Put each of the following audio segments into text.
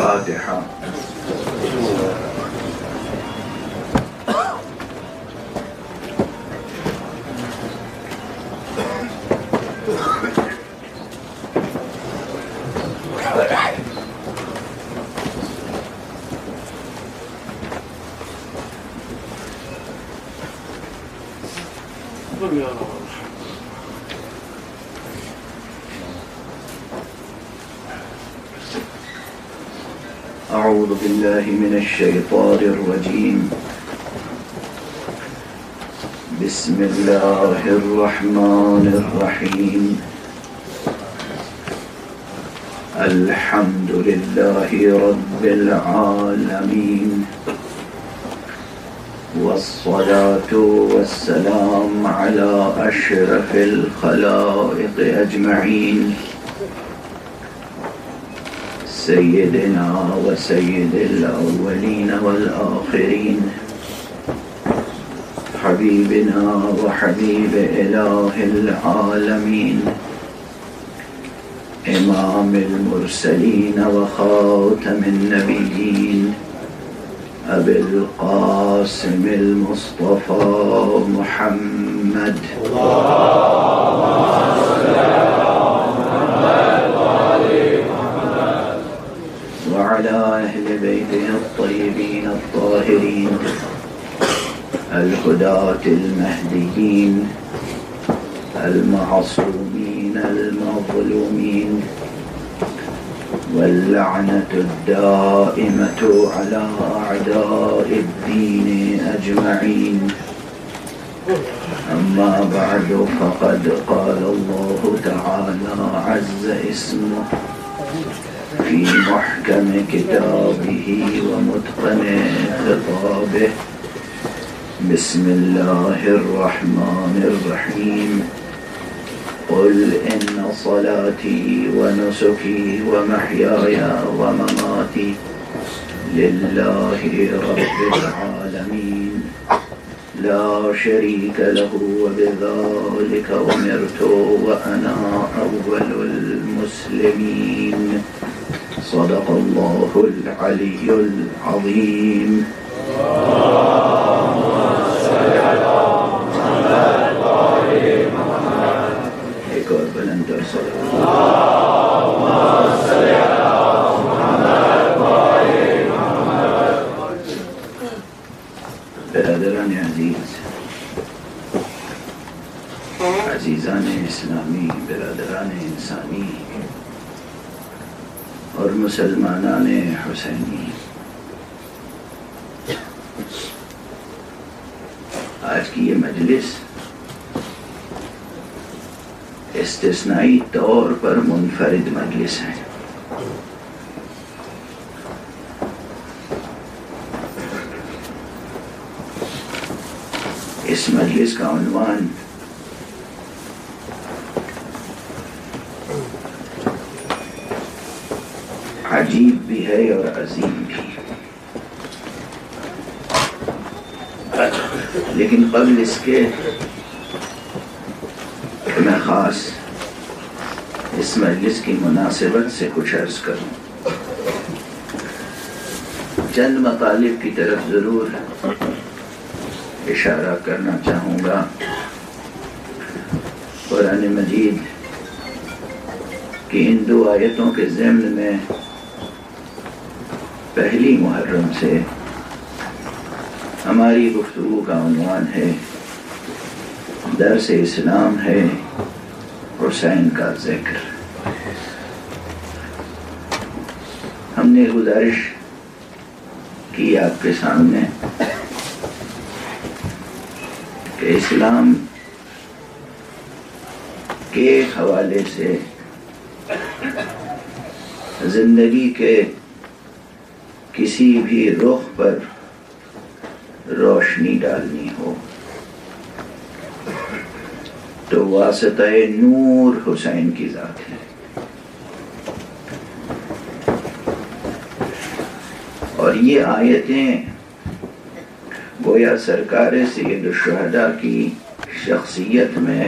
الفاتحة. أعوذ بالله من الشيطان الرجيم. بسم الله الرحمن الرحيم. الحمد لله رب العالمين، والصلاة والسلام على أشرف الخلائق أجمعين، سيدنا وسيد الأولين والآخرين، حبيبنا وحبيب إله العالمين، إمام المرسلين وخاتم النبيين، أبي القاسم المصطفى محمد. وعلى أهل بيته الطيبين الطاهرين الهداة المهديين المعصومين المظلومين، واللعنة الدائمة على أعداء الدين أجمعين. أما بعد، فقد قال الله تعالى عز اسمه في محكم كتابه ومتقن خطابه: بسم الله الرحمن الرحيم. قل إن صلاتي ونسكي ومحياي ومماتي لله رب العالمين لا شريك له، وبذلك أمرت وأنا أول المسلمين. صدق الله العلي العظيم. ایک اور بلند اور برادران عزیز، عزیزان اسلامی، برادران انسانی اور مسلمانان حسینی، آج کی یہ مجلس استثنائی طور پر منفرد مجلس ہے۔ اس مجلس کا عنوان عجیب بھی ہے اور عظیم بھی، لیکن قبل اس کے میں خاص اس مجلس کی مناسبت سے کچھ عرض کروں۔ چند مطالب کی طرف ضرور اشارہ کرنا چاہوں گا۔ قرآن مجید کی ان دو آیتوں کے ضمن میں پہلی محرم سے ہماری گفتگو کا عنوان ہے درس اسلام ہے حسین کا ذکر۔ ہم نے گزارش کی آپ کے سامنے کہ اسلام کے حوالے سے زندگی کے کسی بھی رخ پر روشنی ڈالنی ہو تو واسطہ نور حسین کی ذات ہے، اور یہ آیتیں گویا سرکار سید الشہداء کی شخصیت میں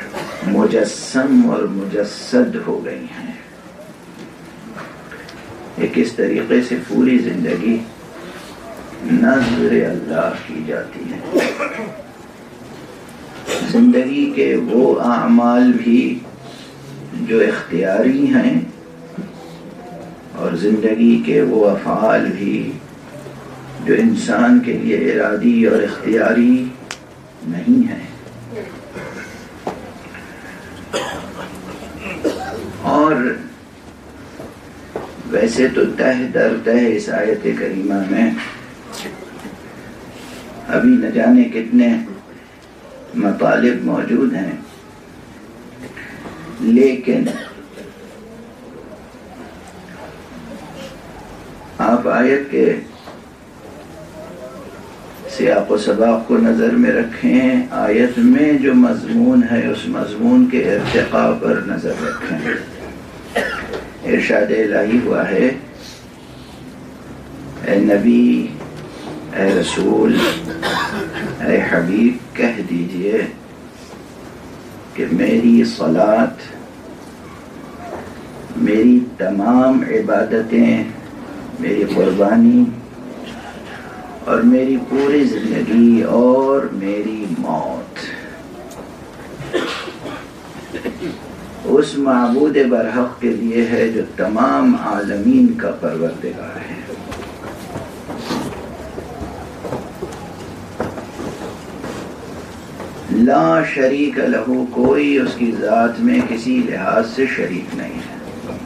مجسم اور مجسد ہو گئی ہیں۔ کہ کس طریقے سے پوری زندگی نظر اللہ کی جاتی ہے. زندگی کے وہ اعمال بھی جو اختیاری ہیں اور زندگی کے وہ افعال بھی جو انسان کے لیے ارادی اور اختیاری نہیں ہیں. اور ویسے تو تہ در تہ اس آیت کریمہ میں ابھی نہ جانے کتنے مطالب موجود ہیں، لیکن آپ آیت کے سیاق و سباق کو نظر میں رکھیں، آیت میں جو مضمون ہے اس مضمون کے ارتقاء پر نظر رکھیں. ارشاد الہی ہوا ہے، اے نبی، اے رسول، اے حبیب، کہہ دیجئے کہ میری صلاۃ، میری تمام عبادتیں، میری قربانی اور میری پوری زندگی اور میری موت اس معبود برحق کے لیے ہے جو تمام عالمین کا پروردگار ہے. لا شریک لہو، کوئی اس کی ذات میں کسی لحاظ سے شریک نہیں ہے.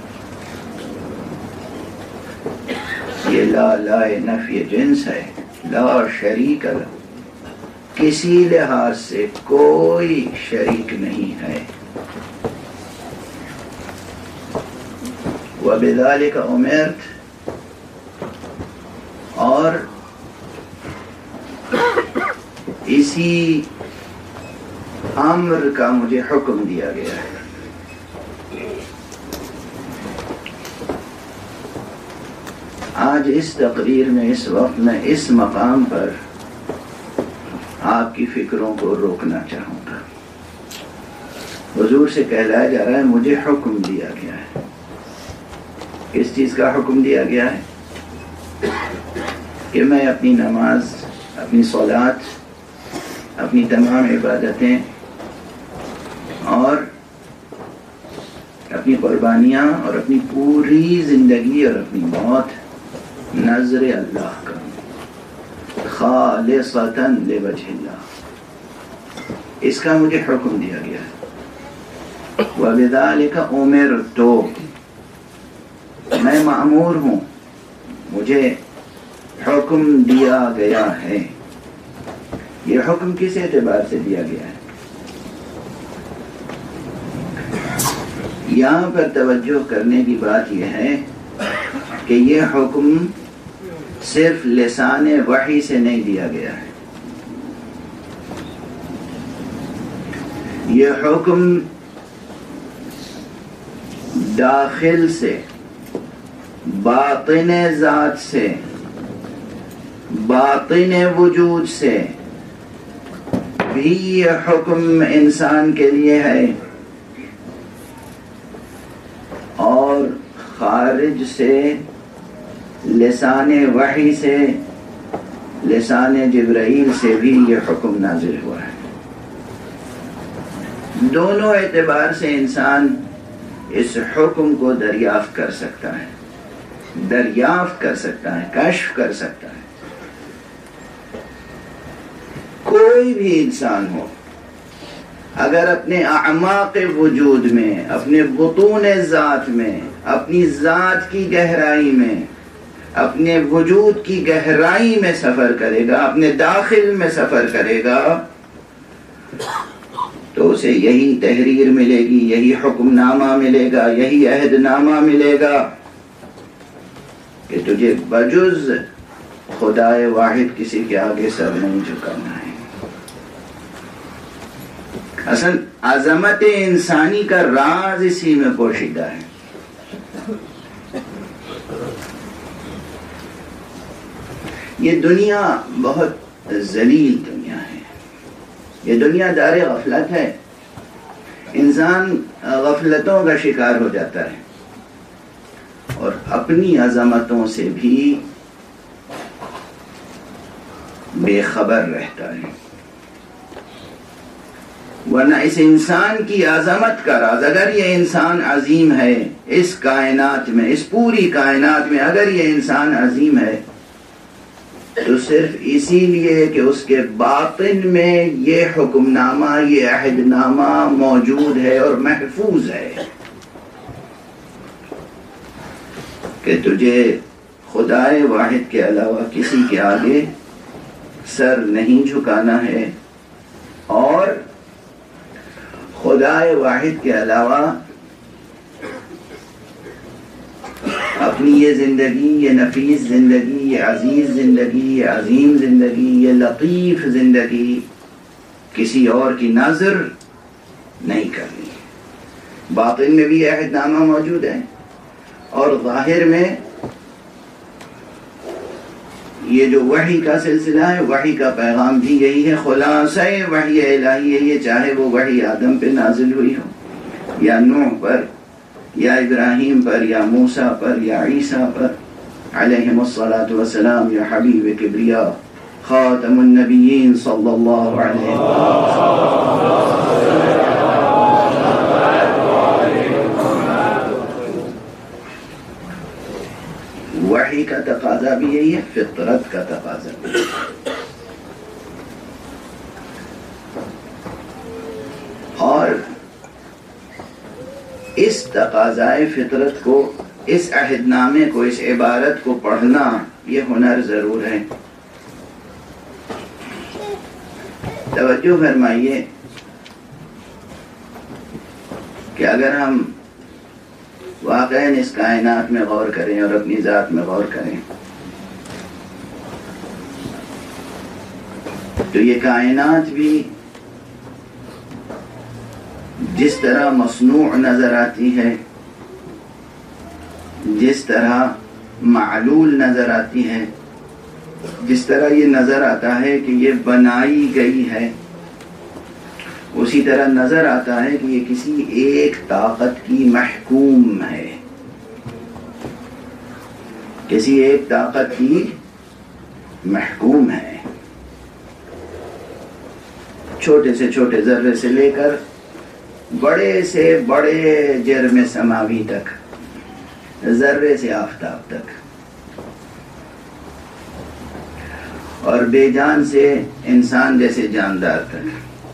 یہ لا نفی جنس ہے. لا شریک لہو، کسی لحاظ سے کوئی شریک نہیں ہے. وَبِذَلِكَ أُمِرْتُ، اور اسی امر کا مجھے حکم دیا گیا ہے. آج اس تقریر میں، اس وقت میں، اس مقام پر آپ کی فکروں کو روکنا چاہوں گا. حضور سے کہلایا جا رہا ہے مجھے حکم دیا گیا ہے. کس چیز کا حکم دیا گیا ہے؟ کہ میں اپنی نماز، اپنی صلاۃ، اپنی تمام عبادتیں اور اپنی قربانیاں اور اپنی پوری زندگی اور اپنی موت نظر اللہ کروں، خالصتاً لوجہ اللہ. اس کا مجھے حکم دیا گیا ہے. وَبِذَلِكَ أُمِرْتُ، میں مأمور ہوں، مجھے حکم دیا گیا ہے. یہ حکم کس اعتبار سے دیا گیا ہے؟ یہاں پر توجہ کرنے کی بات یہ ہے کہ یہ حکم صرف لسان وحی سے نہیں دیا گیا ہے. یہ حکم داخل سے، باطن ذات سے، باطن وجود سے بھی یہ حکم انسان کے لیے ہے، اور خارج سے لسان وحی سے، لسان جبرائیل سے بھی یہ حکم نازل ہوا ہے. دونوں اعتبار سے انسان اس حکم کو دریافت کر سکتا ہے، دریافت کر سکتا ہے، کشف کر سکتا ہے. کوئی بھی انسان ہو، اگر اپنے اعماق وجود میں، اپنے بطون ذات میں، اپنی ذات کی گہرائی میں، اپنے وجود کی گہرائی میں سفر کرے گا، اپنے داخل میں سفر کرے گا، تو اسے یہی تحریر ملے گی، یہی حکم نامہ ملے گا، یہی عہد نامہ ملے گا کہ تجھے بجز خدائے واحد کسی کے آگے سر نہیں جھکانا ہے. اصل عظمت انسانی کا راز اسی میں پوشیدہ ہے. یہ دنیا بہت ذلیل دنیا ہے، یہ دنیا دار غفلت ہے. انسان غفلتوں کا شکار ہو جاتا ہے اور اپنی عظمتوں سے بھی بے خبر رہتا ہے. ورنہ اس انسان کی عظمت کا راز، اگر یہ انسان عظیم ہے اس کائنات میں، اس پوری کائنات میں اگر یہ انسان عظیم ہے تو صرف اسی لیے کہ اس کے باطن میں یہ حکم نامہ، یہ عہد نامہ موجود ہے اور محفوظ ہے کہ تجھے خدائے واحد کے علاوہ کسی کے آگے سر نہیں جھکانا ہے، اور خدائے واحد کے علاوہ اپنی یہ زندگی، یہ نفیس زندگی، یہ عزیز زندگی، یہ عظیم زندگی، یہ لطیف زندگی کسی اور کی نظر نہیں کرنی. باطن میں بھی عہد نامہ موجود ہے اور ظاہر میں یہ جو وحی کا سلسلہ ہے، وحی کا پیغام بھی یہی ہے. خلاصہ وحی الہی ہے یہ، چاہے وہ وحی آدم پہ نازل ہوئی ہو یا نوح پر یا ابراہیم پر یا موسیٰ پر یا عیسیٰ پر علیہم الصلاۃ والسلام، یا حبیب کبریا خاتم النبیین صلی اللہ علیہ وسلم. وحی کا تقاضا بھی یہی ہے، فطرت کا تقاضا بھی. اور اس تقاضائے فطرت کو، اس عہد نامے کو، اس عبارت کو پڑھنا یہ ہنر ضرور ہے. توجہ فرمائیے کہ اگر ہم واقعاً اس کائنات میں غور کریں اور اپنی ذات میں غور کریں تو یہ کائنات بھی جس طرح مصنوع نظر آتی ہے، جس طرح معلول نظر آتی ہے، جس طرح یہ نظر آتا ہے کہ یہ بنائی گئی ہے، اسی طرح نظر آتا ہے کہ یہ کسی ایک طاقت کی محکوم ہے، کسی ایک طاقت کی محکوم ہے. چھوٹے سے چھوٹے ذرے سے لے کر بڑے سے بڑے جرم سماوی تک، ذرے سے آفتاب تک، اور بے جان سے انسان جیسے جاندار تک،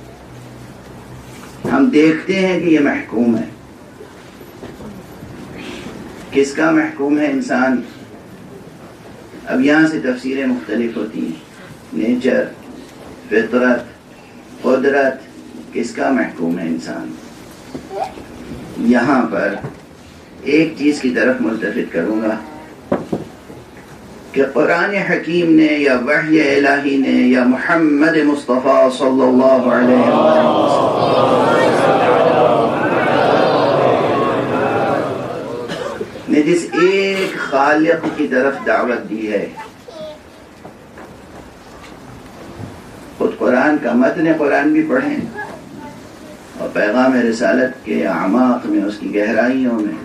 ہم دیکھتے ہیں کہ یہ محکوم ہے. کس کا محکوم ہے انسان؟ اب یہاں سے تفسیریں مختلف ہوتی ہیں. نیچر، فطرت، قدرت، کس کا محکوم ہے انسان؟ یہاں پر ایک چیز کی طرف ملتفت کروں گا کہ قرآن حکیم نے یا وحی الہی نے یا محمد مصطفیٰ صلی اللہ علیہ وسلم نے جس ایک خالق کی طرف دعوت دی ہے، خود قرآن کا متن قرآن بھی پڑھیں اور پیغام رسالت کے اعماق میں، اس کی گہرائیوں میں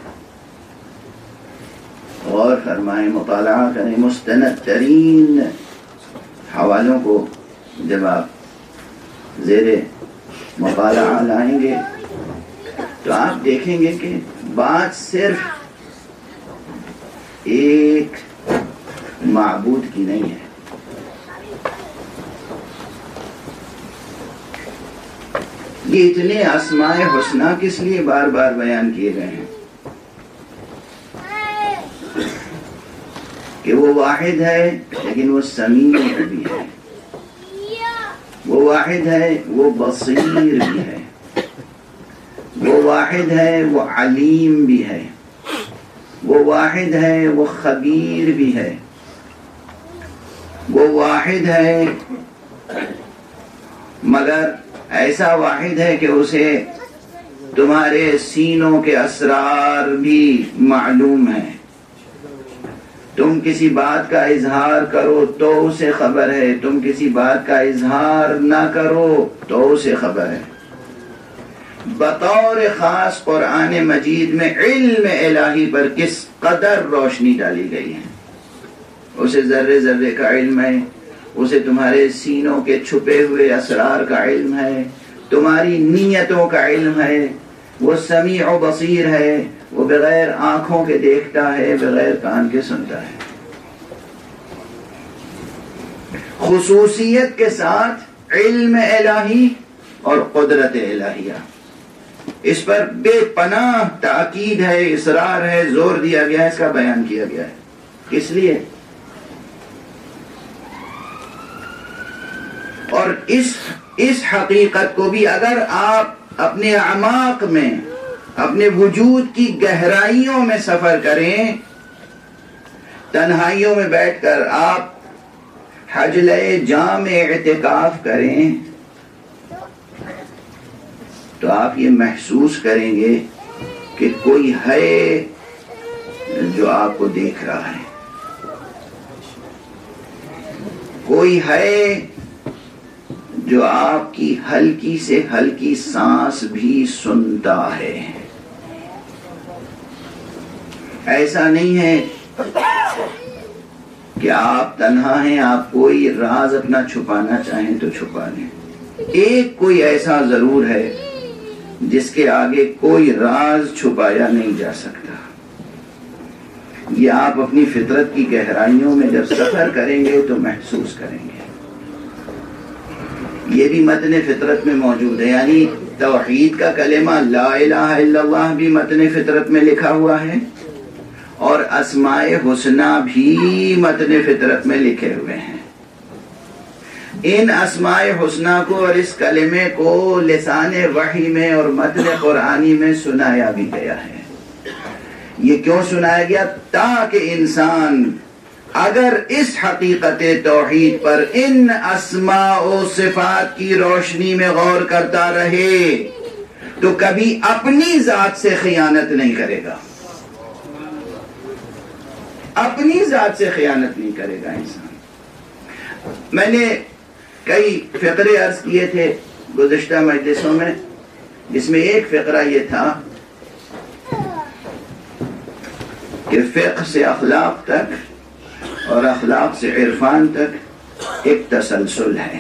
غور فرمائیں، مطالعہ کریں. مستند ترین حوالوں کو جب آپ زیر مطالعہ لائیں گے تو آپ دیکھیں گے کہ بات صرف ایک معبود کی نہیں ہے. یہ اتنے اسماء حسنہ کس لیے بار بار بیان کیے گئے ہیں؟ کہ وہ واحد ہے لیکن وہ سمیع بھی ہے، وہ واحد ہے وہ بصیر بھی ہے، وہ واحد ہے وہ علیم بھی ہے، وہ واحد ہے وہ خبیر بھی ہے، وہ واحد ہے مگر ایسا واحد ہے کہ اسے تمہارے سینوں کے اسرار بھی معلوم ہے. تم کسی بات کا اظہار کرو تو اسے خبر ہے، تم کسی بات کا اظہار نہ کرو تو اسے خبر ہے. بطور خاص قرآن مجید میں علم الہی پر کس قدر روشنی ڈالی گئی ہے. اسے ذرے ذرے کا علم ہے، اسے تمہارے سینوں کے چھپے ہوئے اسرار کا علم ہے، تمہاری نیتوں کا علم ہے. وہ سمیع و بصیر ہے، وہ بغیر آنکھوں کے دیکھتا ہے، بغیر کان کے سنتا ہے. خصوصیت کے ساتھ علم الہی اور قدرت الہیہ، اس پر بے پناہ تاکید ہے، اصرار ہے، زور دیا گیا ہے، اس کا بیان کیا گیا ہے. اس لیے اور اس حقیقت کو بھی اگر آپ اپنے اعماق میں، اپنے وجود کی گہرائیوں میں سفر کریں، تنہائیوں میں بیٹھ کر آپ حجلہ جام اعتکاف کریں، تو آپ یہ محسوس کریں گے کہ کوئی ہے جو آپ کو دیکھ رہا ہے، کوئی ہے جو آپ کی ہلکی سے ہلکی سانس بھی سنتا ہے. ایسا نہیں ہے کہ آپ تنہا ہیں، آپ کوئی راز اپنا چھپانا چاہیں تو چھپا لیں. ایک کوئی ایسا ضرور ہے جس کے آگے کوئی راز چھپایا نہیں جا سکتا. یہ آپ اپنی فطرت کی گہرائیوں میں جب سفر کریں گے تو محسوس کریں گے. یہ بھی متن فطرت میں موجود ہے، یعنی توحید کا کلمہ لا الہ الا اللہ بھی متن فطرت میں لکھا ہوا ہے، اور اسماء حسنہ بھی متن فطرت میں لکھے ہوئے ہیں. ان اسماء حسنہ کو اور اس کلمے کو لسان وحی میں اور متن قرآنی میں سنایا بھی گیا ہے. یہ کیوں سنایا گیا؟ تاکہ انسان اگر اس حقیقت توحید پر ان اسماء و صفات کی روشنی میں غور کرتا رہے تو کبھی اپنی ذات سے خیانت نہیں کرے گا. اپنی ذات سے خیانت نہیں کرے گا انسان. میں نے کئی فقرے عرض کیے تھے گزشتہ مجلسوں میں، جس میں ایک فقرہ یہ تھا کہ فقہ سے اخلاق تک اور اخلاق سے عرفان تک ایک تسلسل ہے.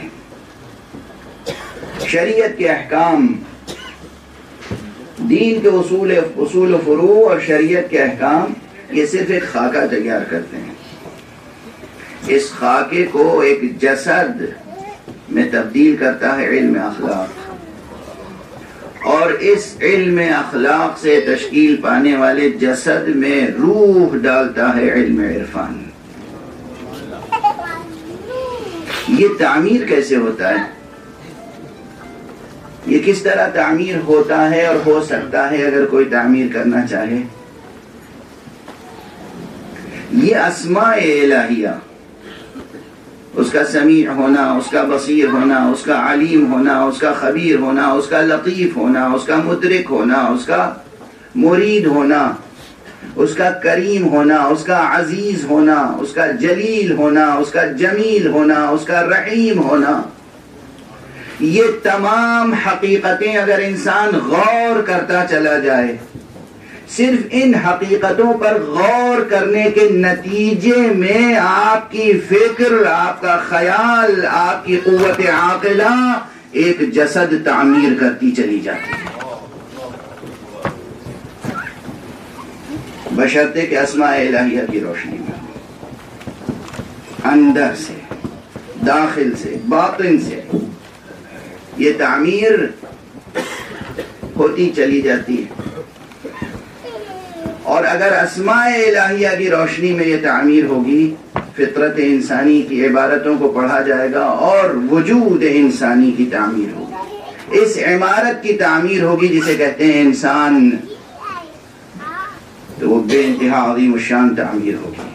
شریعت کے احکام، دین کے اصول و فروع اور شریعت کے احکام یہ صرف ایک خاکہ تیار کرتے ہیں. اس خاکے کو ایک جسد میں تبدیل کرتا ہے علم اخلاق، اور اس علم اخلاق سے تشکیل پانے والے جسد میں روح ڈالتا ہے علم عرفان. یہ تعمیر کیسے ہوتا ہے؟ یہ کس طرح تعمیر ہوتا ہے اور ہو سکتا ہے اگر کوئی تعمیر کرنا چاہے؟ یہ اسماء الہیہ، اس کا سمیع ہونا، اس کا بصیر ہونا، اس کا علیم ہونا، اس کا خبیر ہونا، اس کا لطیف ہونا، اس کا مدرک ہونا، اس کا مرید ہونا، اس کا کریم ہونا، اس کا عزیز ہونا، اس کا جلیل ہونا، اس کا جمیل ہونا، اس کا رحیم ہونا، یہ تمام حقیقتیں اگر انسان غور کرتا چلا جائے، صرف ان حقیقتوں پر غور کرنے کے نتیجے میں آپ کی فکر، آپ کا خیال، آپ کی قوت عاقلہ ایک جسد تعمیر کرتی چلی جاتی ہے، بشرطے کہ اسماء الہیہ کی روشنی میں، اندر سے، داخل سے، باطن سے یہ تعمیر ہوتی چلی جاتی ہے. اور اگر اسماء الہیہ کی روشنی میں یہ تعمیر ہوگی، فطرت انسانی کی عبارتوں کو پڑھا جائے گا اور وجود انسانی کی تعمیر ہوگی. اس عمارت کی تعمیر ہوگی جسے کہتے ہیں انسان، تو وہ بے انتہا عظیم الشان تعمیر ہوگی.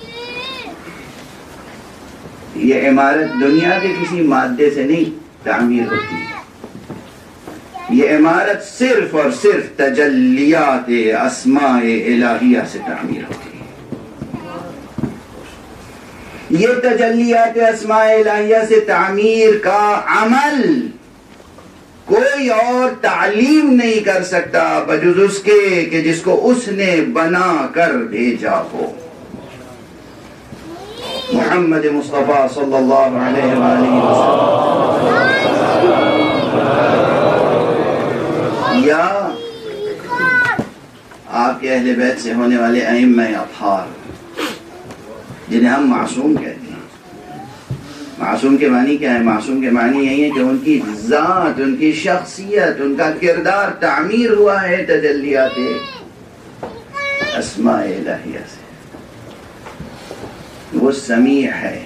یہ عمارت دنیا کے کسی مادے سے نہیں تعمیر ہوتی، یہ عمارت صرف اور صرف تجلیات اسماء الہیہ سے تعمیر ہوتی ہے. یہ تجلیات اسماء الہیہ سے تعمیر کا عمل کوئی اور تعلیم نہیں کر سکتا بجز اس کے کہ جس کو اس نے بنا کر بھیجا ہو. محمد مصطفیٰ صلی اللہ علیہ وآلہ وسلم. یا آپ کے اہل بیت سے ہونے والے ائمہ اطہار جنہیں ہم معصوم کہتے ہیں. معصوم کے معنی کیا ہے؟ معصوم کے معنی یہی ہے کہ ان کی ذات، ان کی شخصیت، ان کا کردار تعمیر ہوا ہے تجلیات اسماء الہیہ سے. وہ سمیع ہے،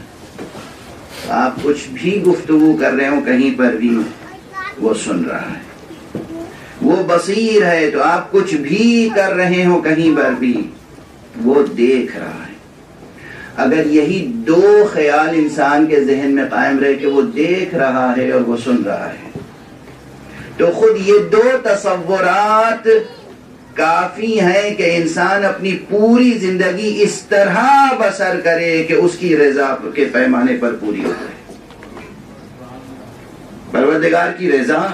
آپ کچھ بھی گفتگو کر رہے ہو کہیں پر بھی وہ سن رہا ہے. وہ بصیر ہے، تو آپ کچھ بھی کر رہے ہو کہیں پر بھی وہ دیکھ رہا ہے. اگر یہی دو خیال انسان کے ذہن میں قائم رہے کہ وہ دیکھ رہا ہے اور وہ سن رہا ہے، تو خود یہ دو تصورات کافی ہیں کہ انسان اپنی پوری زندگی اس طرح بسر کرے کہ اس کی رضا کے پیمانے پر پوری ہو جائے. پروردگار کی رضا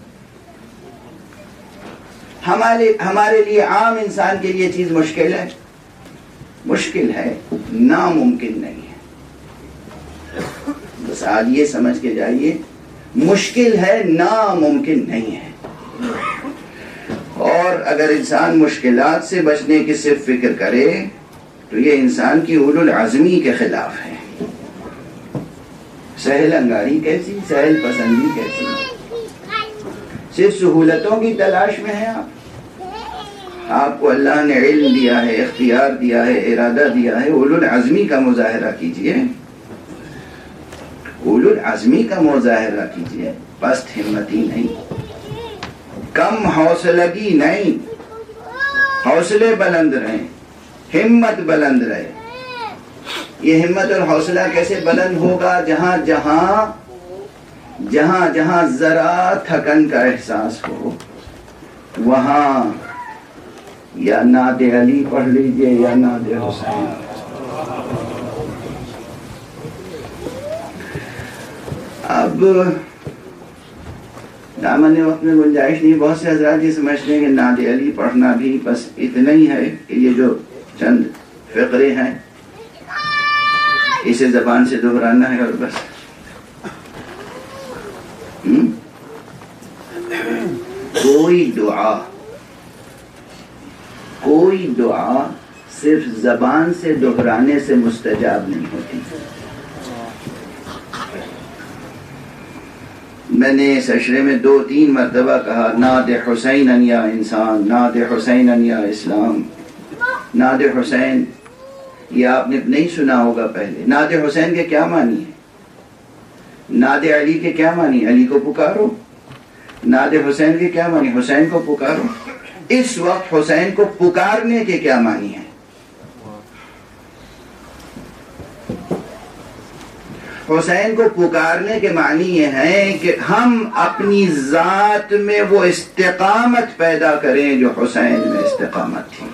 ہمارے لیے، عام انسان کے لیے چیز مشکل ہے، مشکل ہے، ناممکن نہیں ہے. بس آج یہ سمجھ کے جائیے، مشکل ہے، ناممکن نہیں ہے. اور اگر انسان مشکلات سے بچنے کی صرف فکر کرے تو یہ انسان کی اولو العزمی کے خلاف ہے. سہل انگاری کیسی، سہل پسندی کیسی؟ صرف سہولتوں کی تلاش میں ہے آپ کو اللہ نے علم دیا ہے، اختیار دیا ہے، ارادہ دیا ہے. اولو العزمی کا مظاہرہ کیجئے، اولو العزمی کا مظاہرہ کیجئے. پست ہمتی نہیں، کم حوصلگی نہیں، حوصلے بلند رہیں، ہمت بلند رہے. یہ ہمت اور حوصلہ کیسے بلند ہوگا؟ جہاں ذرا تھکن کا احساس ہو، وہاں یا نعت علی پڑھ لیجئے یا نعت حسین. اب دامن وقت میں گنجائش نہیں. بہت سے حضرات یہ سمجھتے ہیں کہ نعت علی پڑھنا بھی بس اتنا ہی ہے کہ یہ جو چند فقرے ہیں اسے زبان سے دہرانا ہے اور بس. کوئی دعا صرف زبان سے دہرانے سے مستجاب نہیں ہوتی. میں نے اس اشرے میں 2-3 مرتبہ کہا نعت حسین یا انسان، نعت حسین یا اسلام. نعت حسین یہ آپ نے نہیں سنا ہوگا پہلے. نعت حسین کے کیا معنی ہے؟ نعت علی کے کیا معنی؟ علی کو پکارو. نعت حسین کے کیا معنی؟ حسین کو پکارو. اس وقت حسین کو پکارنے کے کیا معنی ہے؟ حسین کو پکارنے کے معنی یہ ہے کہ ہم اپنی ذات میں وہ استقامت پیدا کریں جو حسین میں استقامت تھی.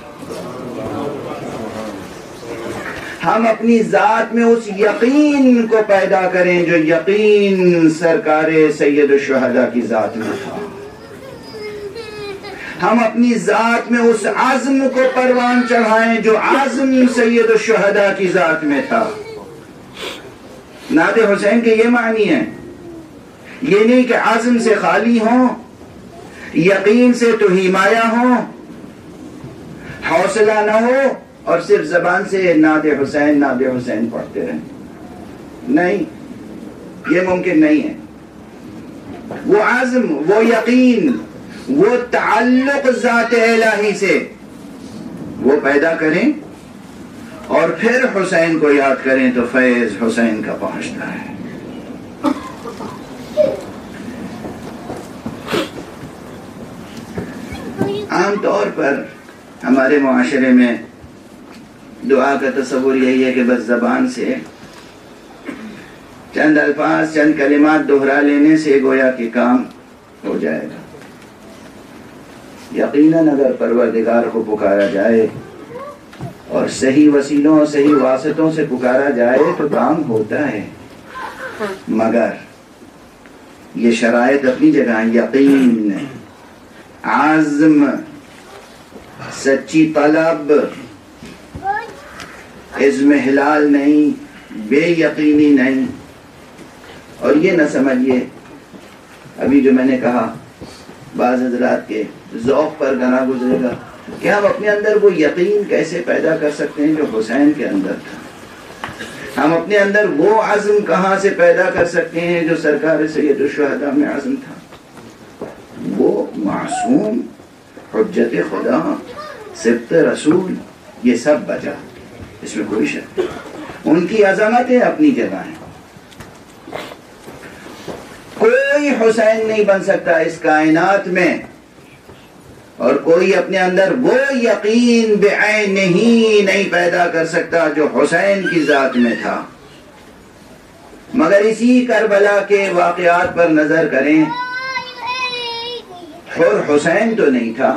ہم اپنی ذات میں اس یقین کو پیدا کریں جو یقین سرکار سید الشہداء کی ذات میں تھا. ہم اپنی ذات میں اس عزم کو پروان چڑھائیں جو عزم سید الشہداء کی ذات میں تھا. نعت حسین کے یہ معنی ہے. یہ نہیں کہ عزم سے خالی ہوں، یقین سے توہیمایا ہوں، حوصلہ نہ ہو اور صرف زبان سے نعت حسین پڑھتے رہیں. نہیں، یہ ممکن نہیں ہے. وہ عزم، وہ یقین، وہ تعلق ذات الہی سے وہ پیدا کریں اور پھر حسین کو یاد کریں تو فیض حسین کا پہنچتا ہے. عام طور پر ہمارے معاشرے میں دعا کا تصور یہی ہے کہ بس زبان سے چند الفاظ، چند کلمات دہرا لینے سے گویا کہ کام ہو جائے گا. یقیناً اگر پروردگار کو پکارا جائے اور صحیح وسیلوں اور صحیح واسطوں سے پکارا جائے تو کام ہوتا ہے. مگر یہ شرائط اپنی جگہ ہیں، یقین، عزم، سچی طلب، عزم حلال نہیں، بے یقینی نہیں۔ اور یہ نہ سمجھیے، ابھی جو میں نے کہا بعض حضرات کے ذوق پر گنا گزرے گا کہ ہم اپنے اندر وہ یقین کیسے پیدا کر سکتے ہیں جو حسین کے اندر تھا، ہم اپنے اندر وہ عزم کہاں سے پیدا کر سکتے ہیں جو سرکار سید الشہداء میں عزم تھا۔ وہ معصوم، حجت خدا، سبط رسول، یہ سب بچا، اس میں کوئی شک نہیں۔ ان کی عظمتیں اپنی جگہ ہیں، کوئی حسین نہیں بن سکتا اس کائنات میں، اور کوئی اپنے اندر وہ یقین بعینہ ہی نہیں پیدا کر سکتا جو حسین کی ذات میں تھا۔ مگر اسی کربلا کے واقعات پر نظر کریں، حر حسین تو نہیں تھا،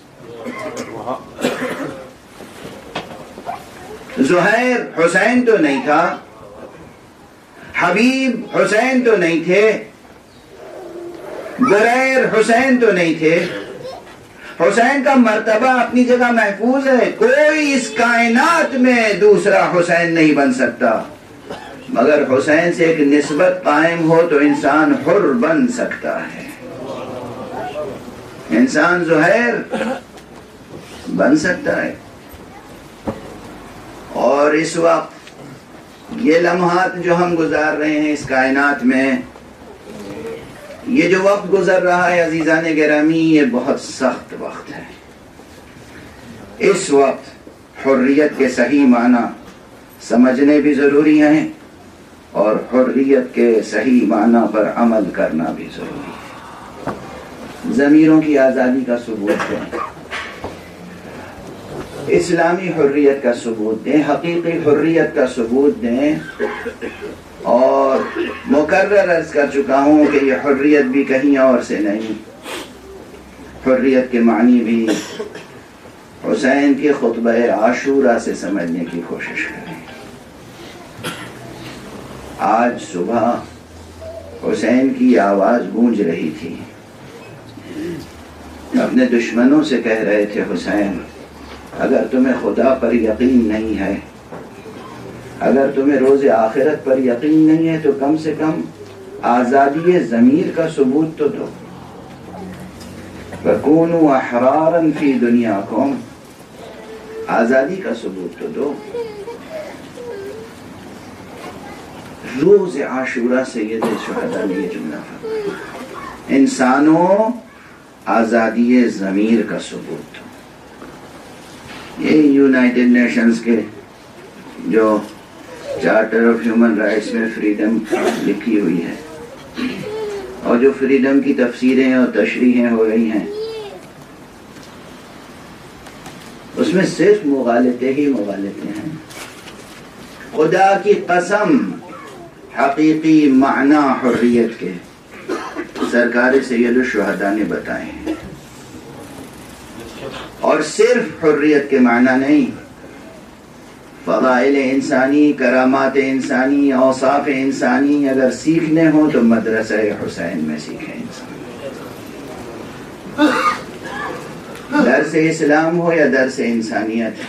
زہیر حسین تو نہیں تھا، حبیب حسین تو نہیں تھے، بریر حسین تو نہیں تھے۔ حسین کا مرتبہ اپنی جگہ محفوظ ہے، کوئی اس کائنات میں دوسرا حسین نہیں بن سکتا، مگر حسین سے ایک نسبت قائم ہو تو انسان حر بن سکتا ہے، انسان زہیر بن سکتا ہے۔ اور اس وقت یہ لمحات جو ہم گزار رہے ہیں اس کائنات میں، یہ جو وقت گزر رہا ہے عزیزان گرامی، یہ بہت سخت وقت ہے۔ اس وقت حریت کے صحیح معنی سمجھنے بھی ضروری ہیں، اور حریت کے صحیح معنی پر عمل کرنا بھی ضروری ہے۔ ضمیروں کی آزادی کا ثبوت دیں، اسلامی حریت کا ثبوت دیں، حقیقی حریت کا ثبوت دیں، اور مکرر عرض کر چکا ہوں کہ یہ حریت بھی کہیں اور سے نہیں، حریت کے معنی بھی حسین کے خطبہ عاشورہ سے سمجھنے کی کوشش کریں۔ آج صبح حسین کی آواز گونج رہی تھی، اپنے دشمنوں سے کہہ رہے تھے، حسین اگر تمہیں خدا پر یقین نہیں ہے، اگر تمہیں روز آخرت پر یقین نہیں ہے، تو کم سے کم آزادی ضمیر کا ثبوت تو دو۔ فَكُونُوا أَحْرَارًا فِي دُنْيَاكُمْ، آزادی کا ثبوت تو دو۔ روز عاشورہ سید شہداء نے یہ جملہ فرمایا، انسانوں آزادی ضمیر کا ثبوت دو۔ یہ یونائٹڈ نیشنز کے جو چارٹر آف ہیومن رائٹس میں فریڈم لکھی ہوئی ہے، اور جو فریڈم کی تفسیریں اور تشریحیں ہو رہی ہیں، اس میں صرف مغالطے ہی مغالطے ہیں۔ خدا کی قسم، حقیقی معنی حریت کے سرکار سید الشہداء نے بتائے ہیں، اور صرف حریت کے معنی نہیں، فضائل انسانی، کرامات انسانی، اوصاف انسانی اگر سیکھنے ہوں تو مدرسہ حسین میں سیکھیں انسان۔ درس اسلام ہو یا درس انسانیت،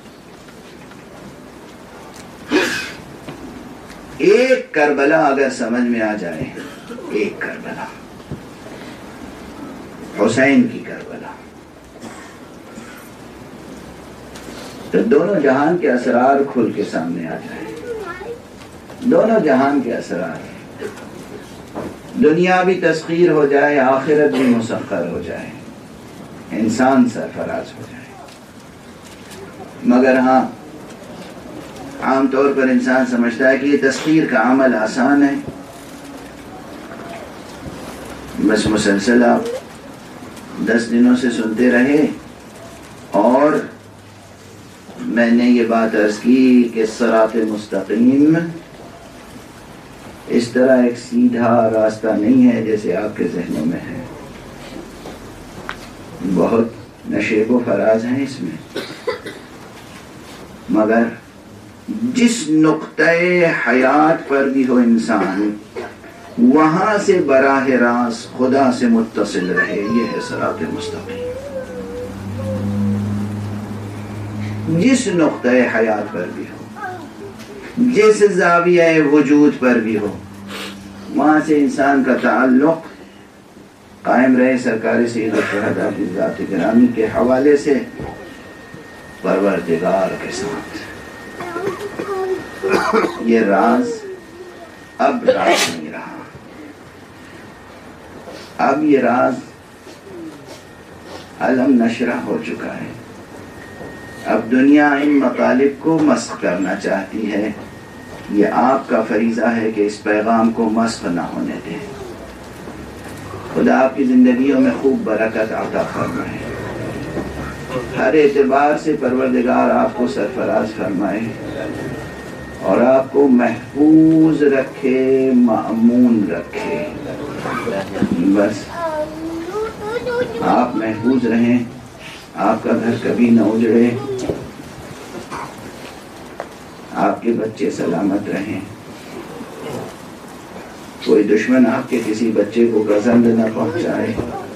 ایک کربلا اگر سمجھ میں آ جائے، ایک کربلا، حسین کی کربلا، تو دونوں جہان کے اسرار کھل کے سامنے آ جائیں، دونوں جہان کے اسرار، دنیا بھی تسخیر ہو جائے، آخرت بھی مسخر ہو جائے، انسان سرفراز ہو جائے۔ مگر ہاں، عام طور پر انسان سمجھتا ہے کہ یہ تسخیر کا عمل آسان ہے، بس مسلسل آپ 10 دنوں سے سنتے رہے۔ اور میں نے یہ بات عرض کی کہ صراط مستقیم اس طرح ایک سیدھا راستہ نہیں ہے جیسے آپ کے ذہنوں میں ہے، بہت نشیب و فراز ہیں اس میں، مگر جس نقطۂ حیات پر بھی ہو انسان، وہاں سے براہ راست خدا سے متصل رہے، یہ ہے صراط مستقیم۔ جس نقطۂ حیات پر بھی ہو، جس زاویہ وجود پر بھی ہو، وہاں سے انسان کا تعلق قائم رہے سرکار سید الشہداء کی ذات گرامی کے حوالے سے پروردگار کے ساتھ۔ یہ راز اب راز نہیں رہا، اب یہ راز علم نشرہ ہو چکا ہے۔ اب دنیا ان مطالب کو مسخ کرنا چاہتی ہے، یہ آپ کا فریضہ ہے کہ اس پیغام کو مسخ نہ ہونے دیں۔ خدا آپ کی زندگیوں میں خوب برکت عطا فرمائے، ہر اعتبار سے پروردگار آپ کو سرفراز فرمائے اور آپ کو محفوظ رکھے، مأمون رکھے۔ بس آپ محفوظ رہیں، آپ کا گھر کبھی نہ اجڑے، آپ کے بچے سلامت رہیں، کوئی دشمن آپ کے کسی بچے کو گزند نہ پہنچائے،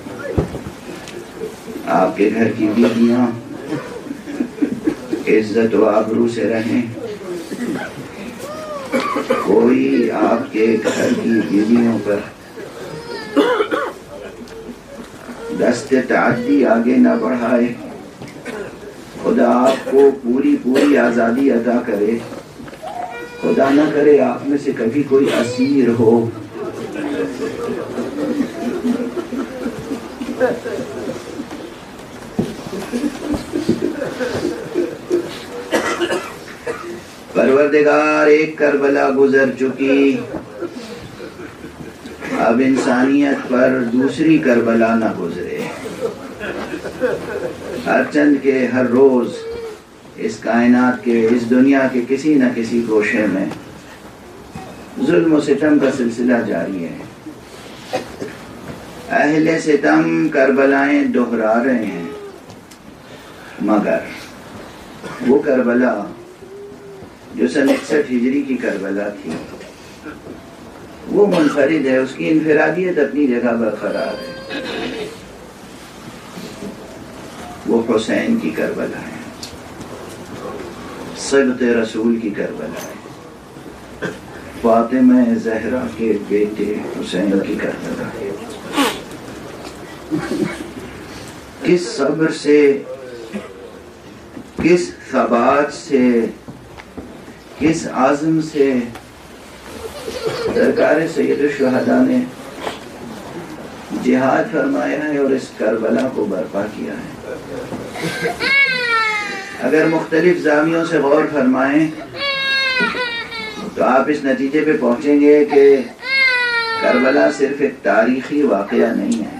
آپ کے گھر کی بیویاں عزت و آبرو سے رہیں، کوئی آپ کے گھر کی بیویوں پر دست تعدی آگے نہ بڑھائے۔ خدا آپ کو پوری آزادی عطا کرے، خدا نہ کرے آپ میں سے کبھی کوئی اسیر ہو۔ پروردگار ایک کربلا گزر چکی، اب انسانیت پر دوسری کربلا نہ گزرے۔ ہر چند کے ہر روز اس کائنات کے، اس دنیا کے کسی نہ کسی گوشے میں ظلم و ستم کا سلسلہ جاری ہے۔ اہل ستم کربلائیں دہرا رہے ہیں، مگر وہ کربلا جو سن 61 ہجری کی کربلا تھی وہ منفرد ہے، اس کی انفرادیت اپنی جگہ برقرار ہے۔ وہ حسین کی کربلا ہے، صبط رسول کی کربلا ہے، فاطمہ زہرا کے بیٹے حسین کی کربلا ہے۔ کس صبر سے، کس ثبات سے، کس عزم سے سرکار سید الشہداء نے جہاد فرمایا ہے اور اس کربلا کو برپا کیا ہے۔ اگر مختلف زاویوں سے غور فرمائیں تو آپ اس نتیجے پہ پہنچیں گے کہ کربلا صرف ایک تاریخی واقعہ نہیں ہے،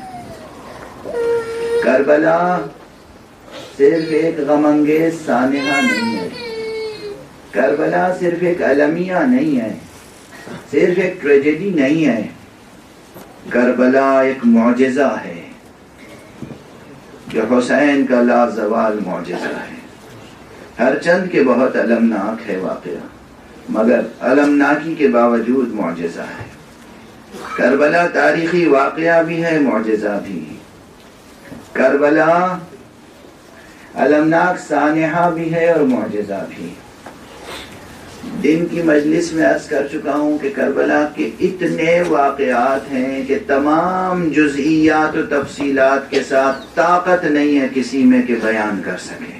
کربلا صرف ایک غم انگیز سانحہ نہیں ہے، کربلا صرف ایک المیہ نہیں ہے، صرف ایک ٹریجڈی نہیں ہے، کربلا ایک معجزہ ہے، جو حسین کا لازوال معجزہ ہے۔ ہر چند کے بہت المناک ہے واقعہ، مگر المناکی کے باوجود معجزہ ہے۔ کربلا تاریخی واقعہ بھی ہے، معجزہ بھی۔ کربلا المناک سانحہ بھی ہے اور معجزہ بھی۔ دن کی مجلس میں عرض کر چکا ہوں کہ کربلا کے اتنے واقعات ہیں کہ تمام جزئیات و تفصیلات کے ساتھ طاقت نہیں ہے کسی میں کہ بیان کر سکے۔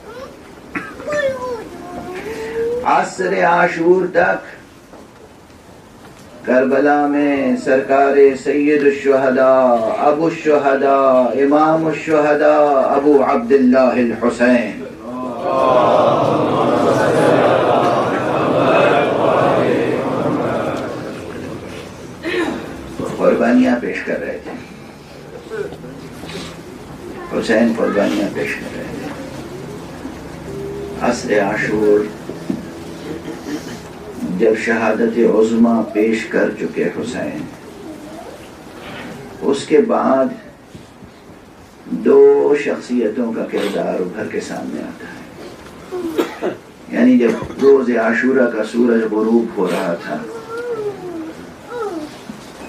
عصر عاشور تک کربلا میں سرکار سید الشہداء، ابو الشہداء، امام الشہداء ابو عبداللہ الحسین قربانیاں پیش کر رہے تھے، حسین قربانیاں پیش کر رہے تھے۔ عصر عاشور جب شہادت عظمیٰ پیش کر چکے حسین، اس کے بعد دو شخصیتوں کا کردار ابھر کے سامنے آتا ہے۔ یعنی جب روز عاشورہ کا سورج غروب ہو رہا تھا،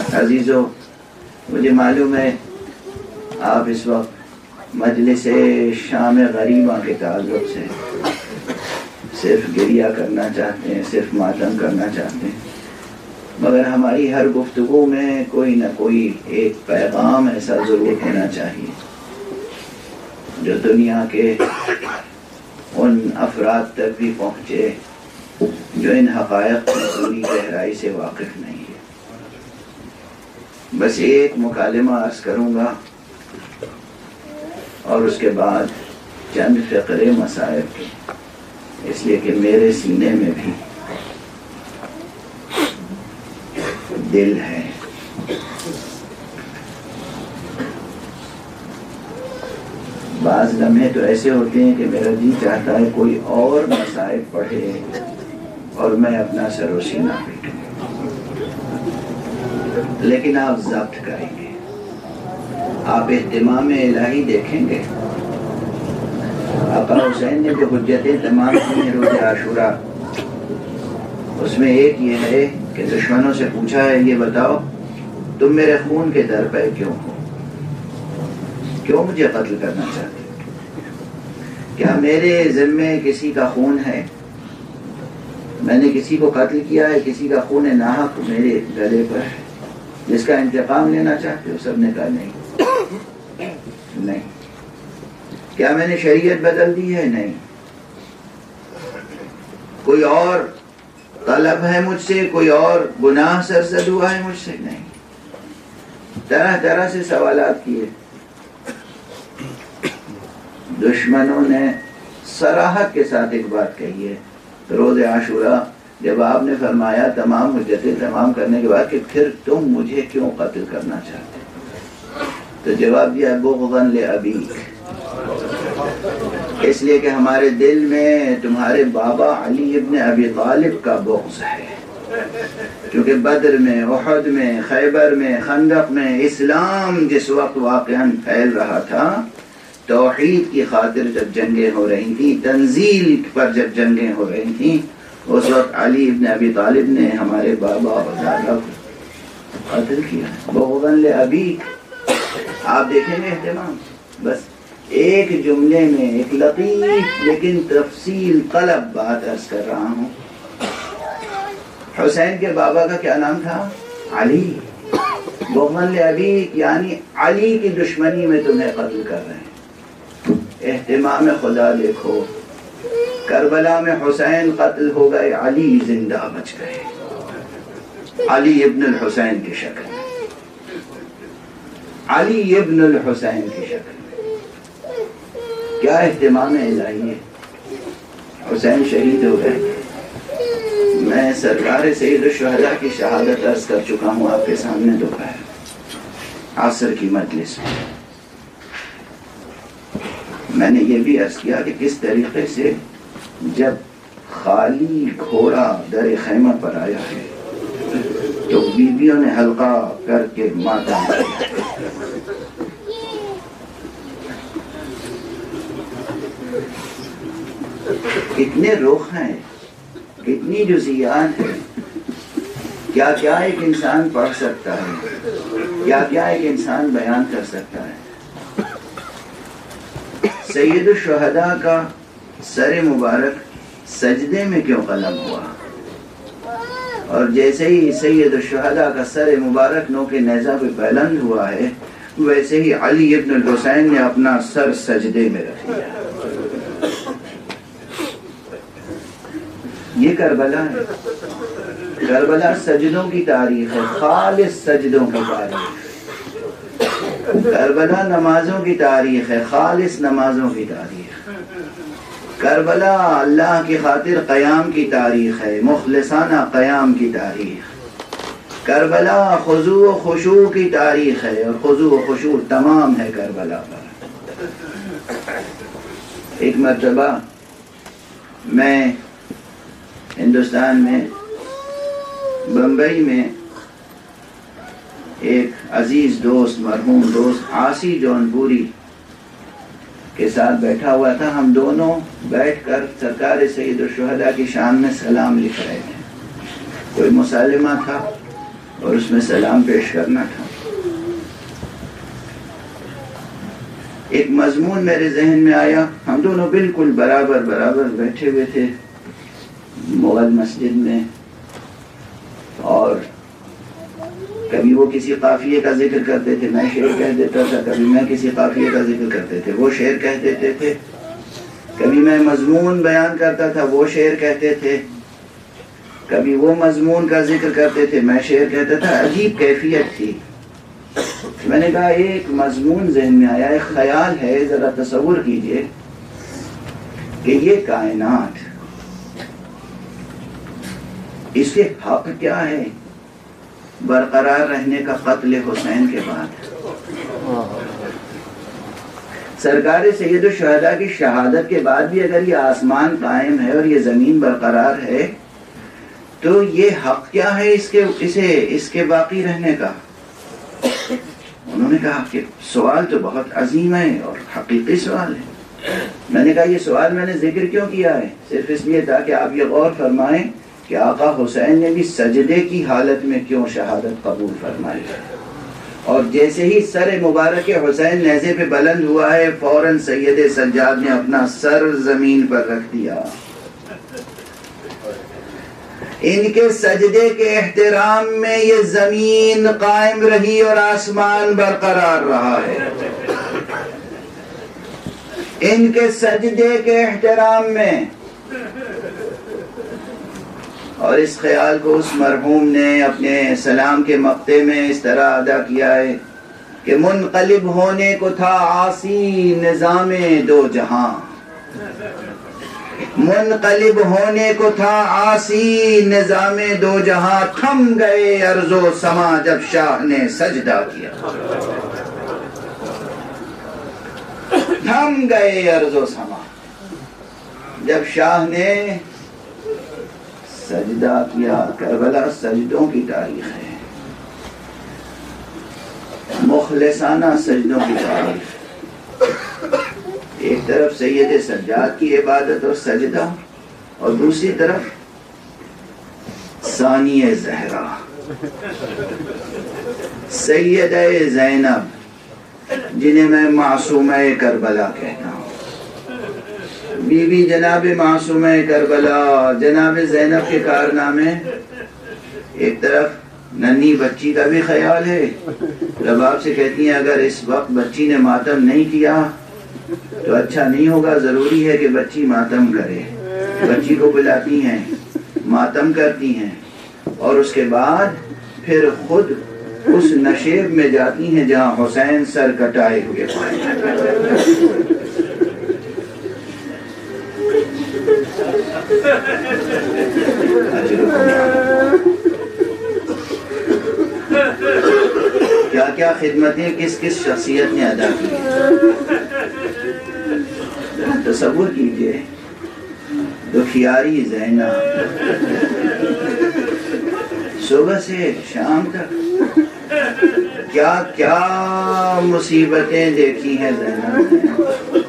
عزیزو، مجھے معلوم ہے آپ اس وقت مجلس شام غریبہ کے تعلق سے صرف گریہ کرنا چاہتے ہیں، صرف ماتم کرنا چاہتے ہیں، مگر ہماری ہر گفتگو میں کوئی نہ کوئی ایک پیغام ایسا ضرور ہونا چاہیے جو دنیا کے ان افراد تک بھی پہنچے جو ان حقائق کی پوری گہرائی سے واقف نہیں ہے۔ بس ایک مکالمہ عرض کروں گا اور اس کے بعد چند فقرے مصائب کے، اس لیے کہ میرے سینے میں بھی دل ہے۔ بعض لمحے تو ایسے ہوتے ہیں کہ میرا جی چاہتا ہے کوئی اور مصائب پڑھے اور میں اپنا سر و سینہ پیٹوں، لیکن آپ ضبط کریں گے، آپ اہتمام الہی دیکھیں گے۔ آقا حسین نے جو حجتیں تمام کی ہیں روز عاشورہ، اس میں ایک یہ ہے کہ دشمنوں سے پوچھا ہے یہ بتاؤ تم میرے خون کے در پہ کیوں ہو، کیوں مجھے قتل کرنا چاہتے ہو؟ کیا میرے ذمے کسی کا خون ہے؟ میں نے کسی کو قتل کیا ہے؟ کسی کا خون ناحق میرے گلے پر ہے جس کا انتقام لینا چاہتے ہو؟ سب نے کہا نہیں۔ کیا میں نے شریعت بدل دی ہے؟ نہیں۔ کوئی اور طلب ہے مجھ سے؟ کوئی اور گناہ سرزد ہوا ہے مجھ سے؟ نہیں۔ طرح طرح سے سوالات کیے۔ دشمنوں نے صراحت کے ساتھ ایک بات کہی ہے روز عاشورہ، جب آپ نے فرمایا تمام حجتیں تمام کرنے کے بعد کہ پھر تم مجھے کیوں قتل کرنا چاہتے ہو، تو جواب دیا بغضاً لأبیک، اس لیے کہ ہمارے دل میں تمہارے بابا علی ابن ابی طالب کا بغض ہے، کیونکہ بدر میں، احد میں، خیبر میں، خندق میں اسلام جس وقت واقعاً پھیل رہا تھا، توحید کی خاطر جب جنگیں ہو رہی تھیں، تنزیل پر جب جنگیں ہو رہی تھیں، اس وقت علی ابن ابی طالب نے ہمارے بابا اور دادا کو قتل کیا۔ بغضاً لأبیک، آپ دیکھیں گے اہتمام۔ بس ایک جملے میں ایک لطیف لیکن تفصیل طلب بات عرض کر رہا ہوں۔ حسین کے بابا کا کیا نام تھا؟ علی۔ بغضاً لأبیک یعنی علی کی دشمنی میں تمہیں قتل کر رہے ہیں۔ اہتمام خدا دیکھو، کربلا میں حسین قتل ہو گئے، علی زندہ بچ گئے، علی ابن الحسین کی شکل میں، علی ابن الحسین کی شکل میں۔ کیا اہتمام الہی ہے۔ حسین شہید ہو گئے۔ میں سرکار سید الشہداء کی شہادت عرض کر چکا ہوں آپ کے سامنے دوپہر عصر کی مجلس میں نے یہ بھی عرض کیا کہ کس طریقے سے جب خالی گھوڑا در خیمہ پر آیا ہے تو بیویوں نے حلقہ کر کے ماتم کیا۔ کتنے رخ ہیں، کتنی جزئیات ہیں، کیا کیا ایک انسان پڑھ سکتا ہے، کیا کیا ایک انسان بیان کر سکتا ہے۔ سید الشہداء کا سر مبارک سجدے میں کیوں قلم ہوا، اور جیسے ہی سید الشہداء کا سر مبارک نوک نیزہ پہ بلند ہوا ہے، ویسے ہی علی ابن الحسین نے اپنا سر سجدے میں رکھ دیا۔ یہ کربلا ہے۔ کربلا سجدوں کی تاریخ ہے، خالص سجدوں کی تاریخ۔ کربلا نمازوں کی تاریخ ہے، خالص نمازوں کی تاریخ۔ کربلا اللہ کی خاطر قیام کی تاریخ ہے، مخلصانہ قیام کی تاریخ۔ کربلا خضوع و خشوع کی تاریخ ہے، اور خضوع و خشوع تمام ہے کربلا پر۔ ایک مرتبہ میں ہندوستان میں بمبئی میں ایک عزیز دوست، مرحوم دوست عاصی جونپوری کے ساتھ بیٹھا ہوا تھا۔ ہم دونوں بیٹھ کر سرکار سید الشہداء کی شان میں سلام لکھ رہے تھے۔ کوئی مسلمہ تھا، اور اس میں سلام پیش کرنا تھا۔ ایک مضمون میرے ذہن میں آیا، ہم دونوں بالکل برابر بیٹھے ہوئے تھے مغل مسجد میں، اور کبھی وہ کسی قافیے کا ذکر کرتے تھے، میں شعر کہہ دیتا تھا، کبھی میں کسی قافیے کا ذکر کرتے تھے، وہ شعر کہہ دیتے تھے، کبھی میں مضمون بیان کرتا تھا، وہ شعر کہتے تھے، کبھی وہ مضمون کا ذکر کرتے تھے، میں شعر کہتا تھا۔ عجیب کیفیت تھی۔ میں نے کہا ایک مضمون ذہن میں آیا، ایک خیال ہے، ذرا تصور کیجئے کہ یہ کائنات، اس کے حق کیا ہے برقرار رہنے کا قتل حسین کے بعد؟ سرکار سید الشہداء کی شہادت کے بعد بھی اگر یہ آسمان قائم ہے اور یہ زمین برقرار ہے تو یہ حق کیا ہے اس کے باقی رہنے کا؟ انہوں نے کہا کہ سوال تو بہت عظیم ہے اور حقیقی سوال ہے۔ میں نے کہا یہ سوال میں نے ذکر کیوں کیا ہے؟ صرف اس لیے تاکہ آپ یہ غور فرمائیں کہ آقا حسین نے بھی سجدے کی حالت میں کیوں شہادت قبول فرمائی ہے، اور جیسے ہی سر مبارک حسین نیزے پہ بلند ہوا ہے فوراً سید سجاد نے اپنا سر زمین پر رکھ دیا۔ ان کے سجدے کے احترام میں یہ زمین قائم رہی اور آسمان برقرار رہا ہے۔ ان کے سجدے کے احترام میں، اور اس خیال کو اس مرحوم نے اپنے سلام کے مقطع میں اس طرح ادا کیا ہے کہ منقلب ہونے کو تھا عاصی نظام دو جہاں، منقلب ہونے کو تھا عاصی نظام دو جہاں، تھم گئے ارض و سما جب شاہ نے سجدہ کیا، تھم گئے ارض و سما جب شاہ نے سجدہ کیا۔ کربلا سجدوں کی تاریخ ہے، مخلصانہ سجدوں کی تاریخ۔ ایک طرف سید سجاد کی عبادت اور سجدہ، اور دوسری طرف ثانی زہرا سیدہ زینب، جنہیں میں معصومہ کربلا کہتا ہوں، بی بی جناب معصومہ کربلا، جناب زینب کے کارنامے۔ ایک طرف ننھی بچی کا بھی خیال ہے، رباب سے کہتی ہیں اگر اس وقت بچی نے ماتم نہیں کیا تو اچھا نہیں ہوگا، ضروری ہے کہ بچی ماتم کرے۔ بچی کو بلاتی ہیں، ماتم کرتی ہیں، اور اس کے بعد پھر خود اس نشیب میں جاتی ہیں جہاں حسین سر کٹائے ہوئے پائے۔ کیا کیا خدمتیں کس کس شخصیت نے ادا کی ہیں۔ تصور کیجئے دکھیاری زینب صبح سے شام تک کیا کیا مصیبتیں دیکھی ہیں زینب نے۔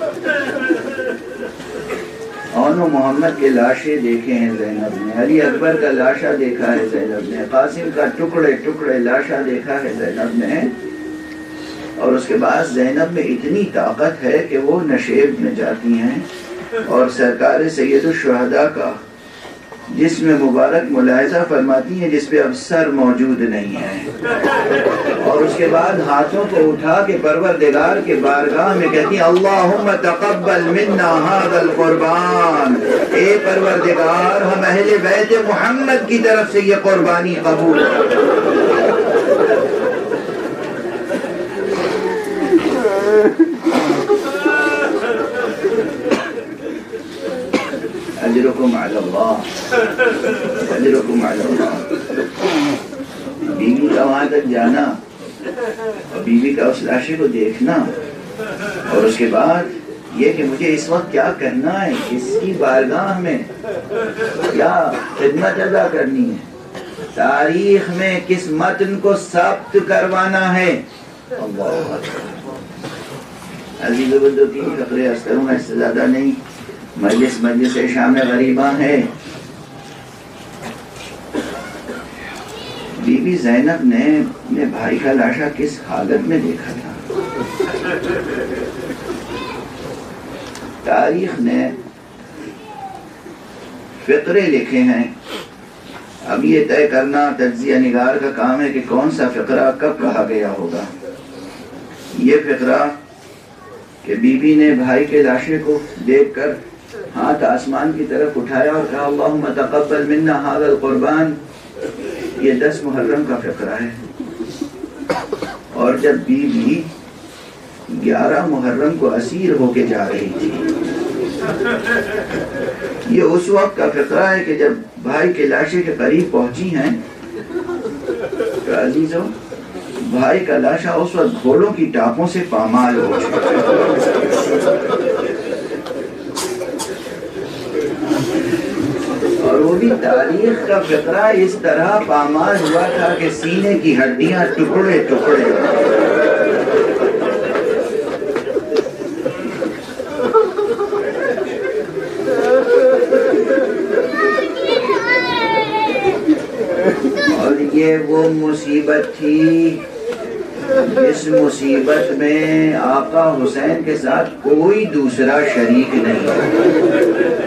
اون و محمد کے لاشیں دیکھے ہیں زینب نے، علی اکبر کا لاشا دیکھا ہے زینب نے، قاسم کا ٹکڑے ٹکڑے لاشا دیکھا ہے زینب نے، اور اس کے بعد زینب میں اتنی طاقت ہے کہ وہ نشیب میں جاتی ہیں اور سرکار سید الشہداء کا جسم مبارک ملاحظہ فرماتی ہیں جس پہ اب سر موجود نہیں ہے، اور اس کے بعد ہاتھوں کو اٹھا کے پروردگار کے بارگاہ میں کہتی ہیں اللہم تقبل منا ھذا القربان، اے پروردگار ہم اہل بیت محمد کی طرف سے یہ قربانی قبول اجرکم علی اللہ، اجرکم علی اللہ۔ بیوی کا وہاں تک جانا اور بیوی کا اس لاشے کو دیکھنا، اور اس کے بعد یہ کہ مجھے اس وقت کیا کرنا ہے، اس کی بارگاہ میں کیا خدمت ادا کرنی ہے، تاریخ میں کس متن کو ثبت کروانا ہے۔ اللہ عزیز و بندو کی فقرے عرض کروں گا، اس سے زیادہ نہیں، مجلس شام غریباں ہے۔ بی بی زینب نے اپنے بھائی کا لاشا کس حالت میں دیکھا تھا؟ تاریخ نے فقرے لکھے ہیں. اب یہ طے کرنا تجزیہ نگار کا کام ہے کہ کون سا فقرہ کب کہا گیا ہوگا. یہ فقرہ کہ بی بی نے بھائی کے لاشے کو دیکھ کر ہاتھ آسمان کی طرف اٹھایا اور کہا اللہم تقبل منا ھذا القربان، یہ 10 محرم کا فقرہ ہے. اور جب بی بی 11 محرم کو اسیر ہو کے جا رہی تھی، یہ اس وقت کا فقرہ ہے کہ جب بھائی کے لاشے کے قریب پہنچی ہیں تو عزیزوں بھائی کا لاشا اس وقت گھوڑوں کی ٹاپوں سے پامال ہو چکا. اور وہ بھی تاریخ کا فقرہ اس طرح پامال ہوا تھا کہ سینے کی ہڈیاں ٹکڑے ٹکڑے. اور یہ وہ مصیبت تھی اس مصیبت میں آقا حسین کے ساتھ کوئی دوسرا شریک نہیں.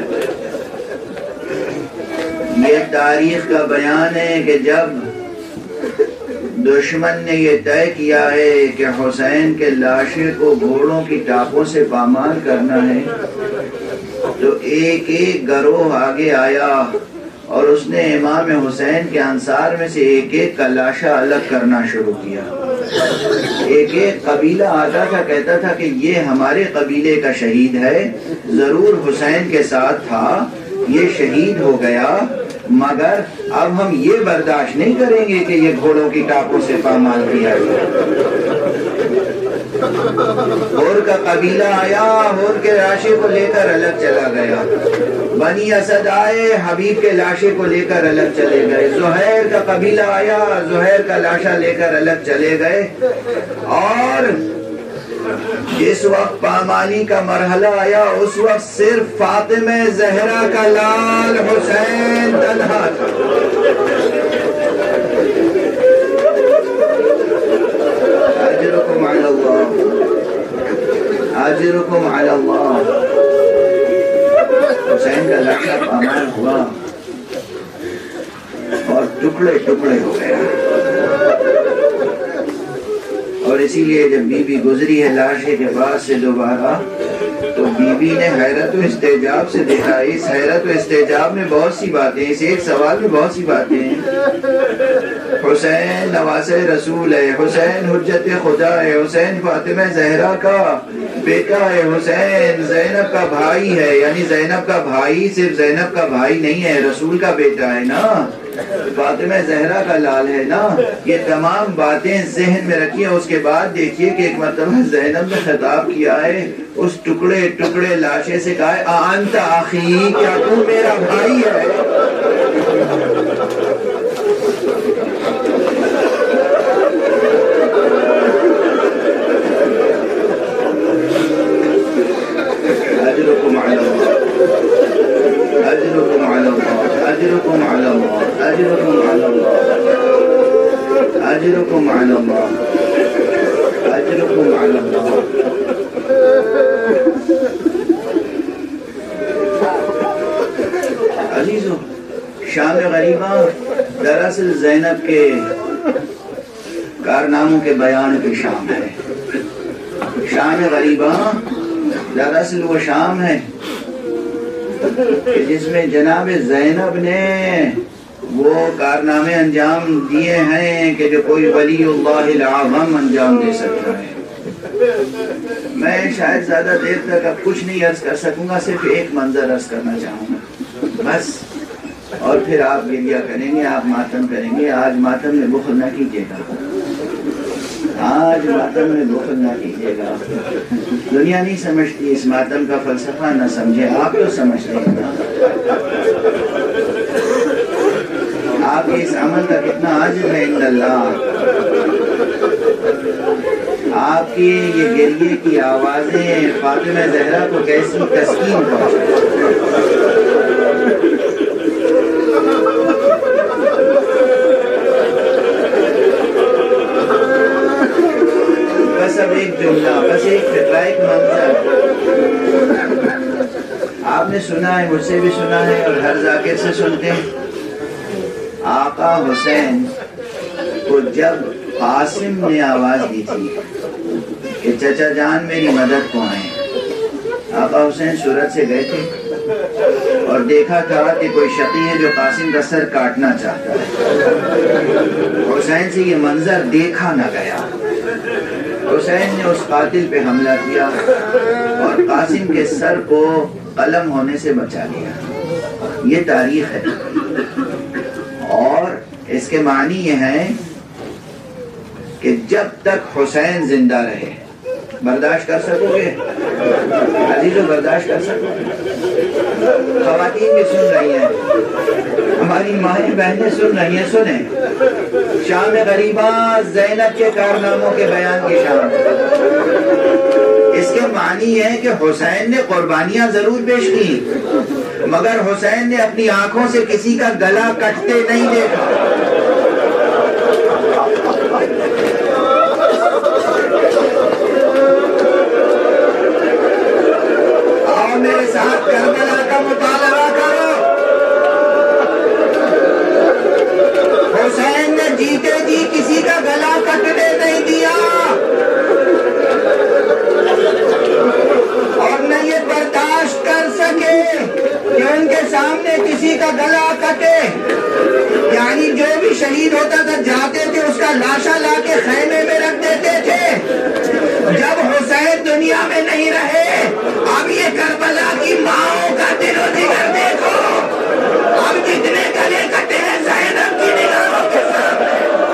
یہ تاریخ کا بیان ہے کہ جب دشمن نے یہ طے کیا ہے کہ حسین کے لاشے کو گھوڑوں کی ٹاپوں سے پامال کرنا ہے تو ایک ایک گروہ آگے آیا اور اس نے امام حسین کے انصار میں سے ایک ایک کا لاشا الگ کرنا شروع کیا. ایک ایک قبیلہ آتا تھا کہتا تھا کہ یہ ہمارے قبیلے کا شہید ہے، ضرور حسین کے ساتھ تھا، یہ شہید ہو گیا، مگر اب ہم یہ برداشت نہیں کریں گے کہ یہ گھوڑوں کی ٹاپوں سے پامال کیا جائے. ہور کا قبیلہ آیا، ہور کے لاشے کو لے کر الگ چلا گیا. بنی اسد آئے، حبیب کے لاشے کو لے کر الگ چلے گئے. زہیر کا قبیلہ آیا، زہیر کا لاشا لے کر الگ چلے گئے. اور جس وقت پامالی کا مرحلہ آیا اس وقت صرف فاطمہ زہرا کا لال حسین تنہا تھا. اجرکم علی اللہ، اجرکم علی اللہ. حسین کا لاشا پامال ہوا اور ٹکڑے ٹکڑے ہو گیا. اور اسی لیے جب بی بی گزری ہے لاشے کے پاس سے دوبارہ تو بی بی نے حیرت و استعجاب سے دیکھا. اس حیرت و استعجاب میں بہت سی باتیں، اس ایک سوال میں بہت سی باتیں ہیں. حسین نواسہ رسول ہے، حسین حجت خدا ہے، حسین فاطمہ زہرا کا بیٹا ہے، حسین زینب کا بھائی ہے. یعنی زینب کا بھائی صرف زینب کا بھائی نہیں ہے، رسول کا بیٹا ہے نا، فاطمہ زہرا کا لال ہے نا. یہ تمام باتیں ذہن میں رکھیے. اس کے بعد دیکھیے کہ ایک مرتبہ زینب نے خطاب کیا ہے، اس ٹکڑے ٹکڑے لاشے سے کہا ہے انت اخی، کیا تو میرا بھائی ہے؟ اجرکم علی اللہ، اجرکم علی اللہ، اجرکم علی اللہ، اجرکم علی اللہ، اجرکم علی اللہ، اجرکم علی اللہ. عزیزو شام غریبہ دراصل زینب کے کارناموں کے بیان کی شام ہے. شام غریبہ دراصل وہ شام ہے کہ جس میں جناب زینب نے وہ کارنامے انجام دیے ہیں کہ جو کوئی ولی اللہ العظم انجام دے سکتا ہے. میں شاید زیادہ دیر تک اب کچھ نہیں عرض کر سکوں گا، صرف ایک منظر عرض کرنا چاہوں گا بس، اور پھر آپ گریہ کریں گے، آپ ماتم کریں گے. آج ماتم میں بخل نہ کیجیے گا، آج ماتم میں بخل نہ کیجیے گا. دنیا نہیں سمجھتی اس ماتم کا فلسفہ، نہ سمجھے، آپ تو سمجھتے ہیں نا. آپ اس عمل کا کتنا عاجز ہے عند اللہ. آپ کی یہ گریے کی آوازیں فاطمہ زہرا کو کیسی تسکین پہنچائی. ایک جملہ، بس ایک فقرہ، ایک منظر. آپ نے سنا ہے، مجھ سے بھی سنا ہے اور ہر ذاکر سے سنتے ہیں. آقا حسین کو جب قاسم نے آواز دی تھی کہ چچا جان میری مدد کو آئیں، آقا حسین سورت سے گئے تھے اور دیکھا تھا کہ کوئی شقی ہے جو قاسم کا سر کاٹنا چاہتا ہے. حسین سے یہ منظر دیکھا نہ گیا. حسین نے اس قاتل پہ حملہ کیا اور قاسم کے سر کو قلم ہونے سے بچا لیا. یہ تاریخ ہے اور اس کے معنی یہ ہے کہ جب تک حسین زندہ رہے برداشت کر سکو گے عزیزو، برداشت کر سکو گے. خواتین بھی سن رہی ہیں، ہماری مائیں بہنیں سن رہی ہیں. سنیں شام غریباں زینب کے کارناموں کے بیان کی شام. اس کے معنی یہ ہے کہ حسین نے قربانیاں ضرور پیش کی مگر حسین نے اپنی آنکھوں سے کسی کا گلا کٹتے نہیں دیکھا. آؤ میرے ساتھ کربلا کا مطالعہ کرو. حسین نے جیتے جی کسی کا گلا کٹنے نہیں دیا اور نہ یہ برداشت کر سکے کہ ان کے سامنے کسی کا گلا کٹے. یعنی جو بھی شہید ہوتا تھا جاتے تھے اس کا لاشا لا کے خیمے میں رکھ دیتے تھے. جب حسین دنیا میں نہیں رہے اب یہ کربلا کی ماؤں کا دل و جگر دیکھو. اب جتنے گلے کٹے ہیں زینب کی نگاہوں کے سامنے.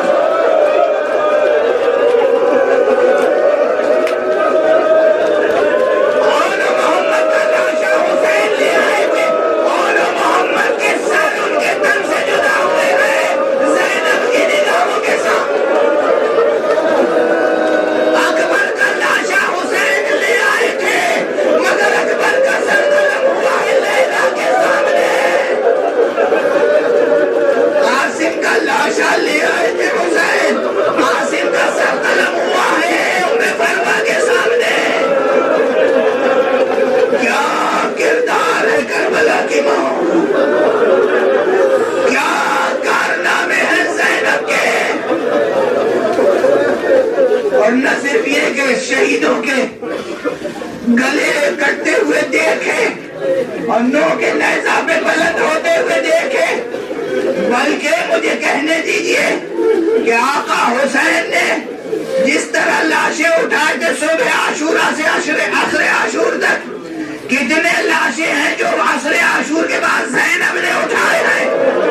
اور نہ صرف یہ کہ شہیدوں کے گلے کٹتے ہوئے دیکھے اور نو کے نیزہ پہ بلند ہوتے ہوئے دیکھے بلکہ مجھے کہنے دیجئے کہ آقا حسین نے جس طرح لاشیں اٹھائے تھے صبح عاشورہ سے عصر عاشور تک، کتنے لاشیں ہیں جو عصر عاشور کے بعد زینب نے اٹھائے ہیں.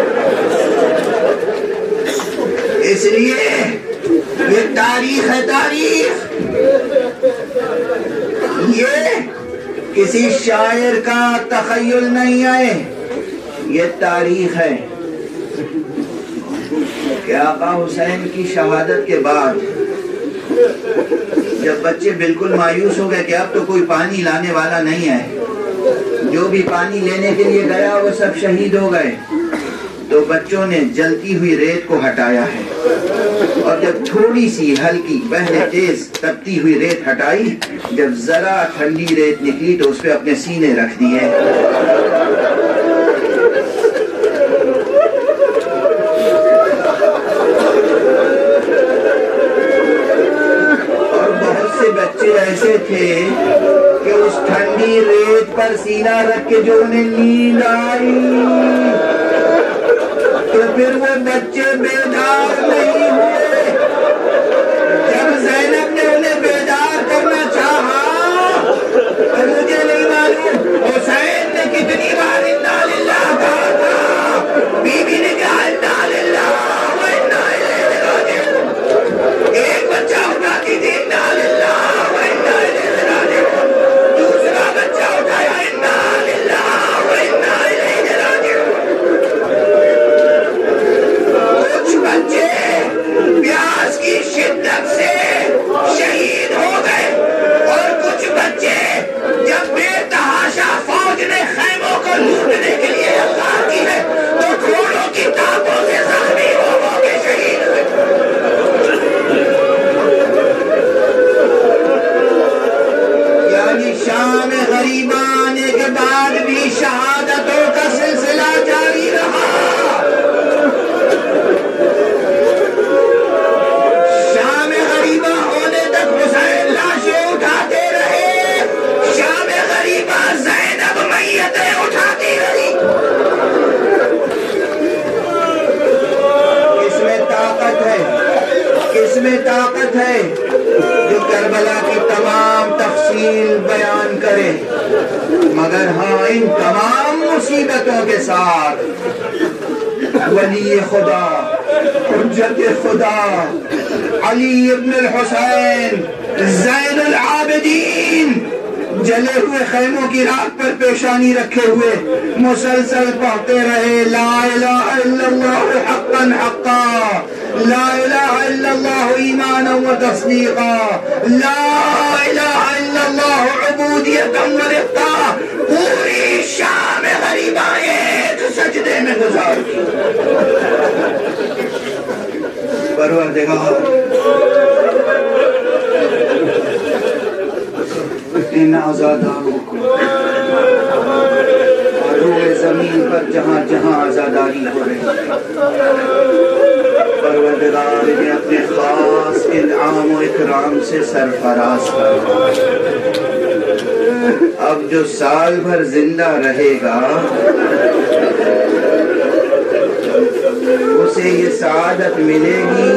اس لیے یہ تاریخ ہے. تاریخ یہ کسی شاعر کا تخیل نہیں ہے، یہ تاریخ ہے کہ آقا حسین کی شہادت کے بعد جب بچے بالکل مایوس ہو گئے کہ اب تو کوئی پانی لانے والا نہیں ہے، جو بھی پانی لینے کے لیے گیا وہ سب شہید ہو گئے، تو بچوں نے جلتی ہوئی ریت کو ہٹایا ہے اور جب تھوڑی سی ہلکی بہنے تیز تپتی ہوئی ریت ہٹائی، جب ذرا ٹھنڈی ریت نکلی تو اس پہ اپنے سینے رکھ دیے. اور بہت سے بچے ایسے تھے کہ اس ٹھنڈی ریت پر سینہ رکھ کے جو انہیں نیند آئی تو پھر وہ بچے بیدار نہیں ہوئے. جب زینب نے انہیں بیدار کرنا چاہا تو مجھے نہیں معلوم حسین نے کتنی بار انا للہ کہا تھا. بی بی نے کہا انا للہ و انا الیہ راجعون. ایک بچہ اٹھاتی تھی انا للہ و انا الیہ راجعون، دوسرا بچہ اٹھایا انا للہ و انا الیہ راجعون. کچھ بچے پیاس کی مگر ہاں ان تمام مصیبتوں کے ساتھ ولی خدا، حجت خدا، علی ابن الحسین زین العابدین جلے ہوئے خیموں کی رات پر پیشانی رکھے ہوئے مسلسل پڑھتے رہے لا الہ الا اللہ حقا حقا، لا الہ الا اللہ ایمانا و تصدیقا، لا الہ الا اللہ عبودیتا و رفقا، پوری شام غریبہ ایک سجدے میں گزار دی۔ پروردگار ان آزاداروں کو اور روئے زمین پر جہاں جہاں آزاداری ہو رہی ہے، پروردگار نے اپنے خاص انعام و اکرام سے سرفراز کر۔ اب جو سال بھر زندہ رہے گا اسے یہ سعادت ملے گی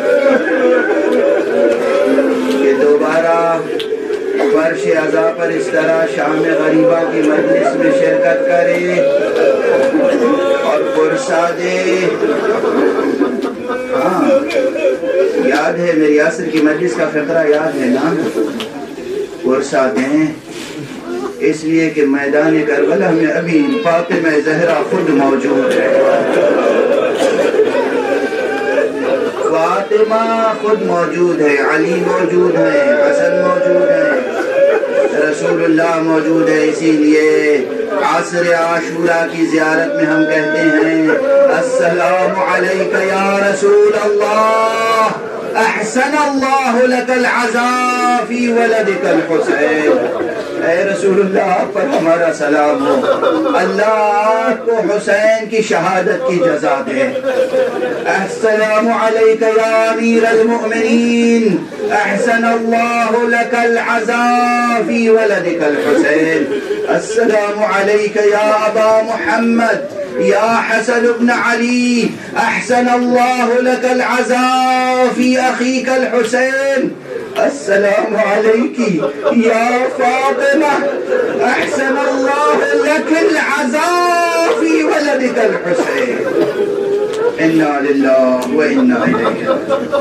کہ دوبارہ فرش عزا پر اس طرح شام غریبہ کی مجلس میں شرکت کرے اور پرسا دے۔ ہاں یاد ہے میری عصر کی مجلس کا فقرہ یاد ہے نا؟ پرسا دیں اس لیے کہ میدان کربلا میں ابھی فاطمہ زہرا خود موجود ہے، فاطمہ خود موجود ہے، علی موجود ہے، حسن موجود ہے، رسول اللہ موجود ہے۔ اسی لیے عصر عاشورہ کی زیارت میں ہم کہتے ہیں السلام علیک یا رسول اللہ، احسن اللہ لک العزا فی ولدک الحسین۔ اے رسول اللہ پر ہمارا سلام ہو، اللہ کو حسین کی شہادت کی جزا دے۔ السلام علیک یا امیر المؤمنین، احسن اللہ لک العزا فی ولدک الحسین۔ السلام علیک یا ابا محمد یا حسن ابن علی، احسن اللہ لک العزا فی اخیک الحسین۔ السلام علیکی یا فاطمہ، احسن اللہ لک العزا فی ولدک الحسین۔ انا للہ و انا الیہ۔